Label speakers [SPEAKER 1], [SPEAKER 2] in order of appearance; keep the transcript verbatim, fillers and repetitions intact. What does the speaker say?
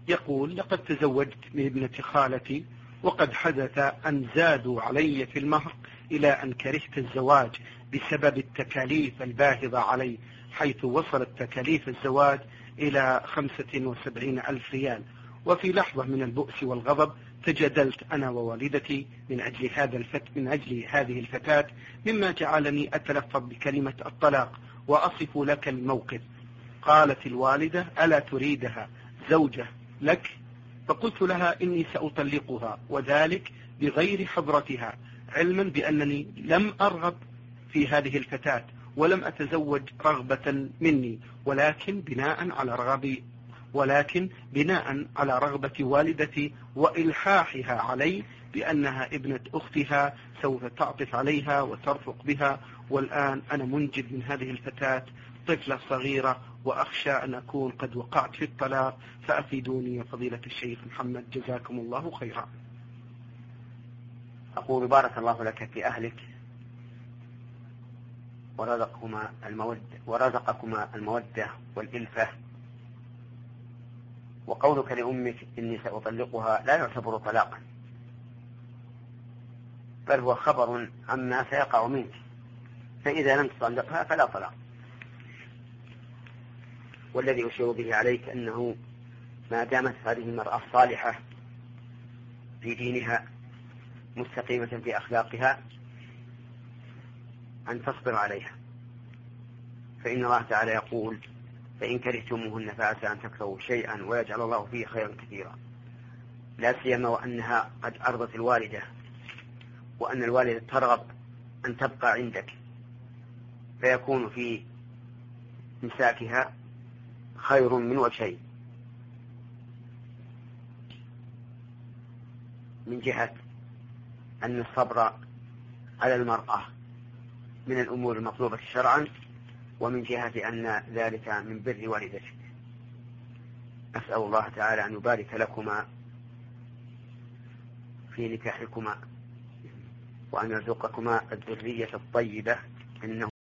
[SPEAKER 1] يقول: لقد تزوجت من ابنة خالتي، وقد حدث أن زادوا علي في المهر إلى أن كرهت الزواج بسبب التكاليف الباهظة علي، حيث وصلت تكاليف الزواج إلى خمسة وسبعين ألف ريال. وفي لحظة من البؤس والغضب تجادلت أنا ووالدتي من أجل هذا الفت من أجل هذه الفتاة، مما جعلني أتلفظ بكلمة الطلاق وأصف لك الموقف. قالت الوالدة: ألا تريدها زوجة لك؟ فقلت لها: إني سأطلقها، وذلك بغير حضرتها، علما بأنني لم أرغب في هذه الفتاة ولم أتزوج رغبة مني، ولكن بناء على رغبي ولكن بناء على رغبة والدتي وإلحاحها علي بأنها ابنة أختها سوف تعطف عليها وترفق بها. والآن أنا منجب من هذه الفتاة طفلة صغيرة، وأخشى أن أكون قد وقعت في الطلاق، فأفيدوني يا فضيلة الشيخ محمد، جزاكم الله خيرا.
[SPEAKER 2] أقول: بارك الله لك في أهلك ورزقكما المودة ورزقكما المودة والإلفة. وقولك لأمك إني سأطلقها لا يعتبر طلاقا، بل هو خبر عما سيقع منك، فإذا لم تطلقها فلا طلاق. والذي أشير به عليك أنه ما دامت هذه المرأة صالحة في دينها مستقيمة في أخلاقها أن تصبر عليها، فإن الله تعالى يقول: فإن كرهتموهن فعسى أن تكرهوا شيئا ويجعل الله فيه خيرا كثيرا. لا سيما وأنها قد أرضت الوالدة، وأن الوالدة ترغب أن تبقى عندك، فيكون في إمساكها خير من وجهين: من جهة أن الصبر على المرأة من الأمور المطلوبة شرعا، ومن جهة أن ذلك من بر والدتك. أسأل الله تعالى أن يبارك لكما في نكاحكما، وأن يرزقكما الذرية الطيبة، إنه